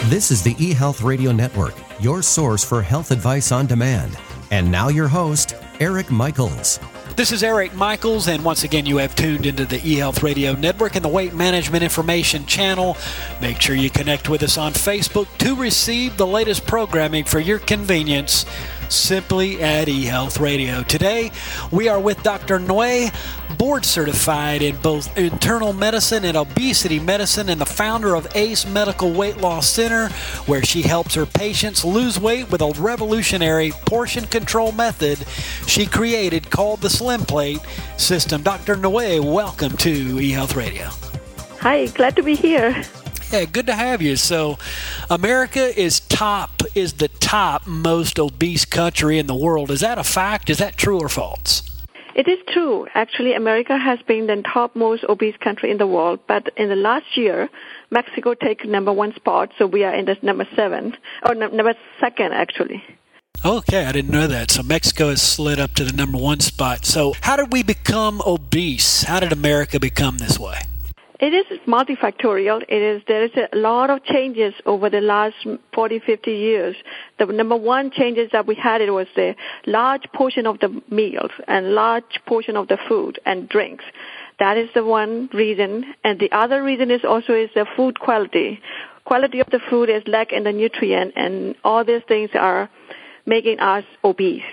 This is the eHealth Radio Network, your source for health advice on demand. And now your host, Eric Michaels. This is Eric Michaels, and once again, you have tuned into the eHealth Radio Network and the Weight Management Information Channel. Make sure you connect with us on Facebook to receive the latest programming for your convenience, simply at eHealth Radio. Today, we are with Dr. Noe, board certified in both internal medicine and obesity medicine, and the founder of ACE Medical Weight Loss Center, where she helps her patients lose weight with a revolutionary portion control method she created called the Slim Plate system. Dr. Noe, welcome to eHealth Radio. Hi, glad to be here. Yeah, good to have you. So, America is the top most obese country in the world. Is that a fact? Is that true or false? It is true. Actually, America has been the top most obese country in the world, but in the last year, Mexico take number one spot, so we are in the number second, actually. Okay, I didn't know that. So Mexico has slid up to the number one spot. So how did we become obese? How did America become this way? It is multifactorial. There is a lot of changes over the last 40, 50 years. The number one changes that we had, it was the large portion of the meals and large portion of the food and drinks. That is the one reason. And the other reason is the food quality. Quality of the food is lack in the nutrient, and all these things are making us obese.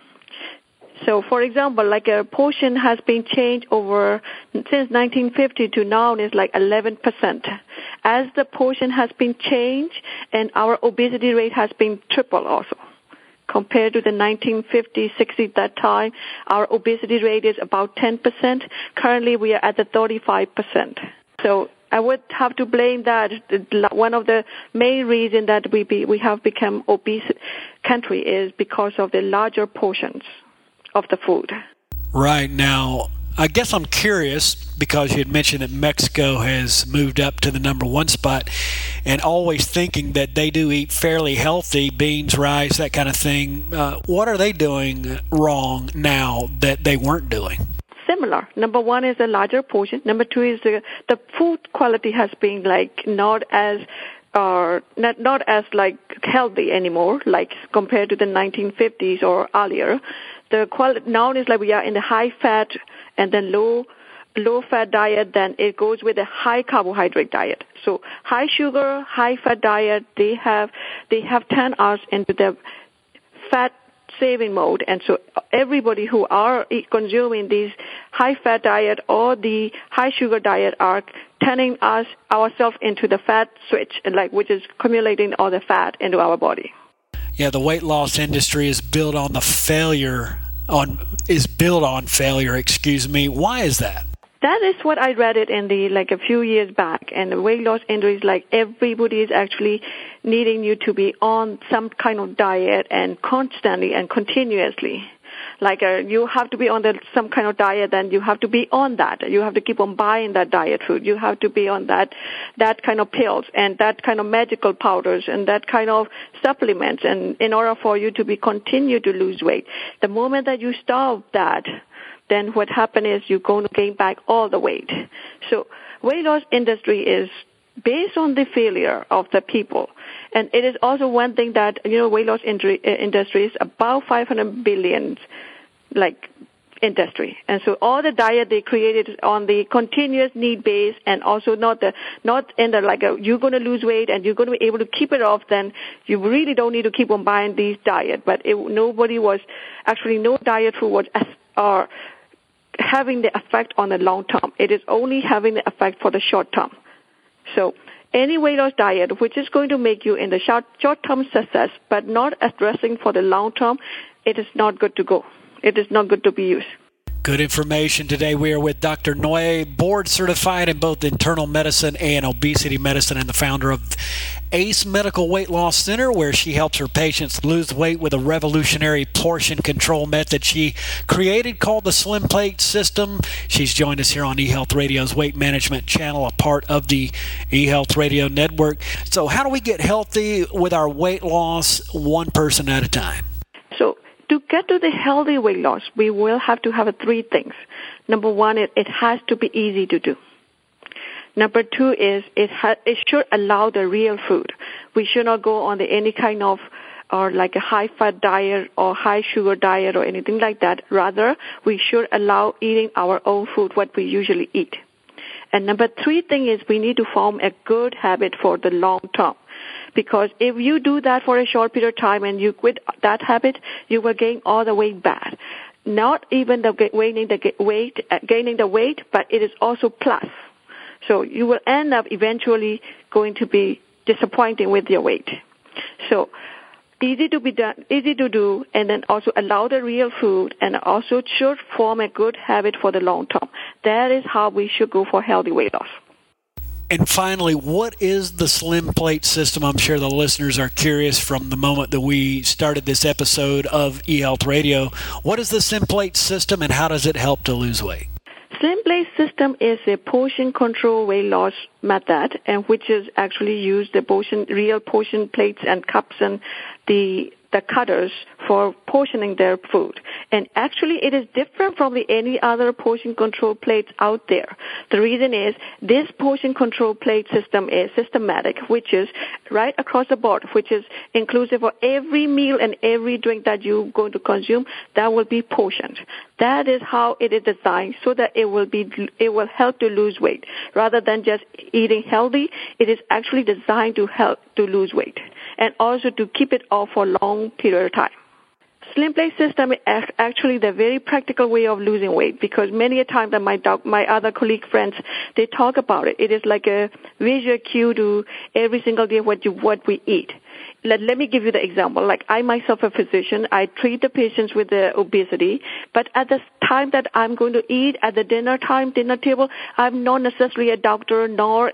So, for example, like a portion has been changed since 1950 to now is like 11%. As the portion has been changed, and our obesity rate has been triple also. Compared to the 1950s, 60s, that time, our obesity rate is about 10%. Currently, we are at the 35%. So I would have to blame that. One of the main reasons that we have become obese country is because of the larger portions of the food. Right. Now, I guess I'm curious, because you had mentioned that Mexico has moved up to the number one spot, and always thinking that they do eat fairly healthy, beans, rice, that kind of thing. What are they doing wrong now that they weren't doing? Similar. Number one is a larger portion. Number two is the food quality has been like not as healthy anymore, like compared to the 1950s or earlier. The quality now is like we are in the high fat and then low fat diet. Then it goes with a high carbohydrate diet. So high sugar, high fat diet. They have turned us into the fat saving mode, and so everybody who are consuming these high fat diet or the high sugar diet are turning ourselves into the fat switch, which is accumulating all the fat into our body. Yeah, the weight loss industry is built on failure. Excuse me. Why is that? That is what I read it in a few years back, and the weight loss industry is like everybody is actually needing you to be on some kind of diet and constantly and continuously. You have to be on some kind of diet, then you have to be on that. You have to keep on buying that diet food. You have to be on that kind of pills and that kind of magical powders and that kind of supplements, and in order for you to continue to lose weight. The moment that you stop that, then what happens is you're going to gain back all the weight. So weight loss industry is based on the failure of the people. And it is also one thing that, weight loss industry is about 500 billion, industry. And so all the diet they created on the continuous need base, and also not in the you're going to lose weight and you're going to be able to keep it off, then you really don't need to keep on buying these diet. But no diet food was having the effect on the long term. It is only having the effect for the short term. So any weight loss diet which is going to make you in the short term success but not addressing for the long term, it is not good to go. It is not good to be used. Good information. Today we are with Dr. Noe, board certified in both internal medicine and obesity medicine, and the founder of ACE Medical Weight Loss Center, where she helps her patients lose weight with a revolutionary portion control method she created called the Slim Plate system. She's joined us here on eHealth Radio's Weight Management Channel, a part of the eHealth Radio Network. So how do we get healthy with our weight loss one person at a time? So to get to the healthy weight loss, we will have to have three things. Number one, it has to be easy to do. Number two is it should allow the real food. We should not go on any kind of or like a high-fat diet or high-sugar diet or anything like that. Rather, we should allow eating our own food, what we usually eat. And number 3 thing is we need to form a good habit for the long term. Because if you do that for a short period of time and you quit that habit, you will gain all the weight back. Not even gaining the weight, but it is also plus. So you will end up eventually going to be disappointed with your weight. So easy to be done, easy to do, and then also allow the real food, and also should form a good habit for the long term. That is how we should go for healthy weight loss. And finally, what is the Slim Plate system? I'm sure the listeners are curious from the moment that we started this episode of eHealth Radio. What is the Slim Plate system, and how does it help to lose weight? Slim Plate system is a portion control weight loss method, and which is actually used the real portion plates and cups and the cutters for portioning their food. And actually it is different from any other portion control plates out there. The reason is this portion control plate system is systematic, which is right across the board, which is inclusive of every meal and every drink that you're going to consume, that will be portioned. That is how it is designed, so that it will help to lose weight. Rather than just eating healthy, it is actually designed to help to lose weight and also to keep it off for a long period of time. Slim Plate system is actually the very practical way of losing weight, because many a time that my other colleague friends, they talk about it. It is like a visual cue to every single day what we eat. Let me give you the example. Like I myself, a physician, I treat the patients with the obesity, but at the time that I'm going to eat at the dinner table, I'm not necessarily a doctor nor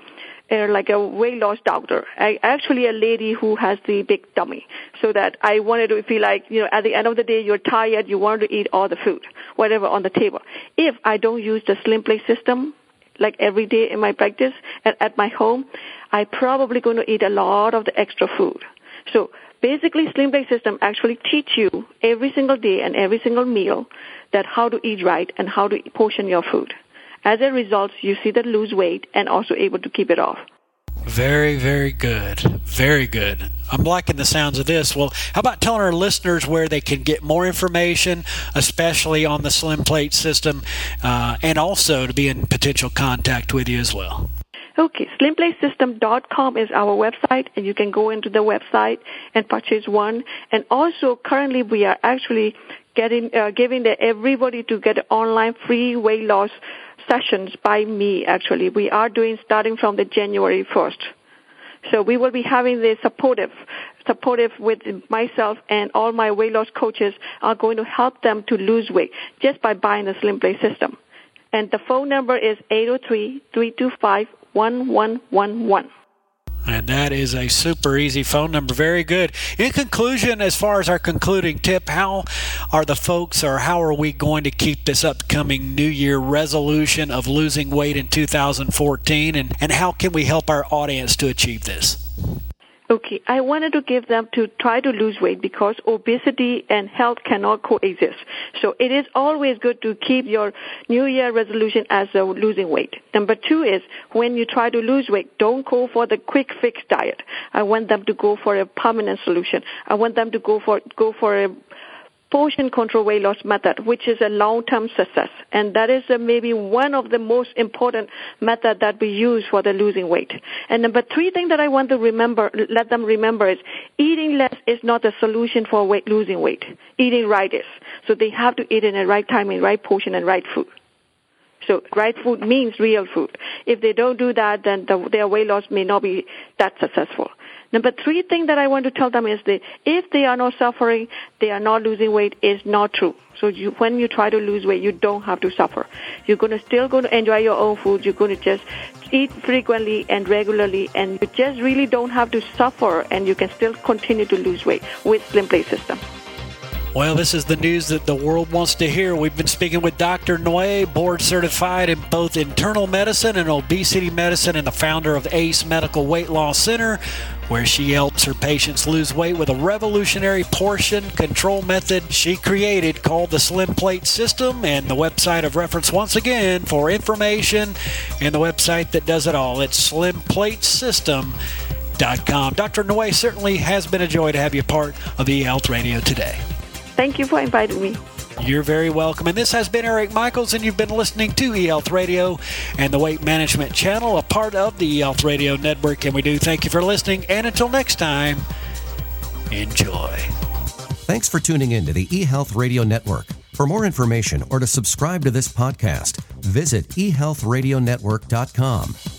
like a weight loss doctor. I actually a lady who has the big tummy, so that I wanted to feel like, at the end of the day, you're tired, you want to eat all the food, whatever on the table. If I don't use the Slim Plate system, like every day in my practice and at my home, I probably going to eat a lot of the extra food. So basically, Slim Plate system actually teach you every single day and every single meal that how to eat right and how to portion your food. As a result, you see that lose weight and also able to keep it off. Very, very good. Very good. I'm liking the sounds of this. Well, how about telling our listeners where they can get more information, especially on the Slim Plate system, and also to be in potential contact with you as well? Okay, slimplatesystem.com is our website, and you can go into the website and purchase one. And also, currently, we are actually giving everybody to get online free weight loss sessions by me, actually. We are doing starting from the January 1st. So we will be having the supportive with myself, and all my weight loss coaches are going to help them to lose weight just by buying the Slim Plate system. And the phone number is 803-325-1111. And that is a super easy phone number. Very good. In conclusion, as far as our concluding tip, how are we going to keep this upcoming New Year resolution of losing weight in 2014, and how can we help our audience to achieve this? Okay, I wanted to give them to try to lose weight, because obesity and health cannot coexist. So it is always good to keep your New Year resolution as losing weight. Number 2 is when you try to lose weight, don't go for the quick fix diet. I want them to go for a permanent solution. I want them to go for a portion control weight loss method, which is a long-term success. And that is maybe one of the most important methods that we use for the losing weight. And number 3 thing that I want to let them remember is eating less is not a solution for losing weight. Eating right is. So they have to eat in the right time, in right portion, and right food. So right food means real food. If they don't do that, then their weight loss may not be that successful. Number 3 thing that I want to tell them is that if they are not suffering, they are not losing weight is not true. So when you try to lose weight, you don't have to suffer. You're still going to enjoy your own food. You're going to just eat frequently and regularly, and you just really don't have to suffer, and you can still continue to lose weight with Slim Plate system. Well, this is the news that the world wants to hear. We've been speaking with Dr. Nguyen, board certified in both internal medicine and obesity medicine, and the founder of ACE Medical Weight Loss Center, where she helps her patients lose weight with a revolutionary portion control method she created called the Slim Plate System. And the website of reference once again for information, and the website that does it all. It's slimplatesystem.com. eHealthRadio.com. Dr. Nguyen, certainly has been a joy to have you part of eHealth Radio today. Thank you for inviting me. You're very welcome. And this has been Eric Michaels, and you've been listening to eHealth Radio and the Weight Management Channel, a part of the eHealth Radio Network. And we do thank you for listening. And until next time, enjoy. Thanks for tuning in to the eHealth Radio Network. For more information or to subscribe to this podcast, visit eHealthRadioNetwork.com.